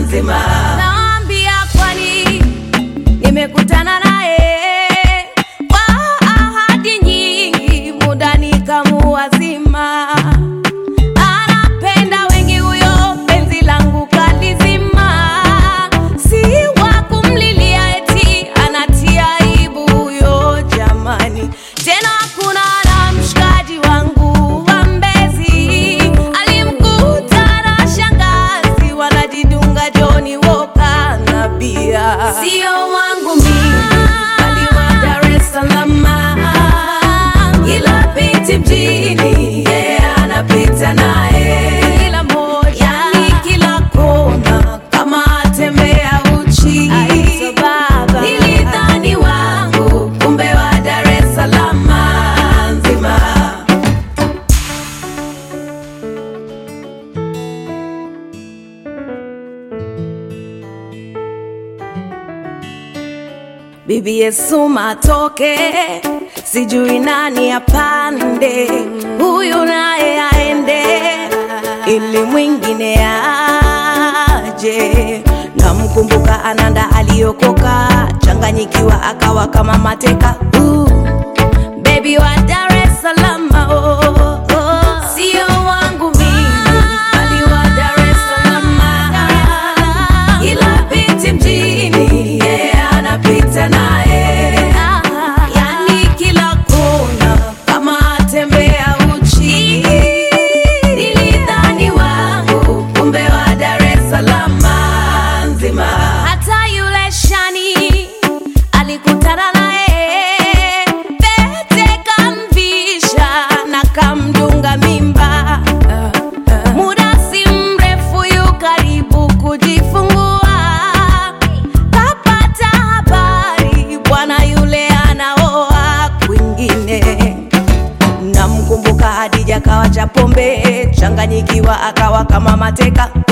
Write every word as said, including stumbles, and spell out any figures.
nzima. Naambia kwani nimekutana naye kwa ahadi nyingi, muda nikamuazima. Anapenda wengi huyo, penzi langu kalizima. Si wa kumlilia eti anatia aibu huyo jamani. Tena kuna na mshikaji wangu wa Mbezi, alimkuta na shangazi wanajidunga Johnny Walker na bia. Sio wangu mimi, bali wa Dar es Salaam. Ila piti mjini, yeah, anapita naye kila moja, yani kila kona, kama tembea uchi. Nilidhani wangu, kumbe wa Dar es Salaam nzima. Bibi Yesu matoke, sijui nani apande, huyu naye aende, ili mwingine aje. Namkumbuka Ananda aliokoka, changanyikiwa akawa kama mateka. uh, Baby wa Dar es Salaam, oh, oh. Sio wangu mimi, bali wa Dar es Salaam. Ila binti mjini, yeah, anapita naye, yani kila kona, kama tembea uchi. Nilidhani wangu, kumbe wa Dar es Salaam nzima. Hata yule Shani alikutana naye, pete kamvisha na kamdunga mimba. Muda si mrefu yu karibu kujifungua, kapata habari bwana yule anaoa kwingine. Namkumbuka Hadija kawacha pombe, changanyikiwa akawa kama mateka.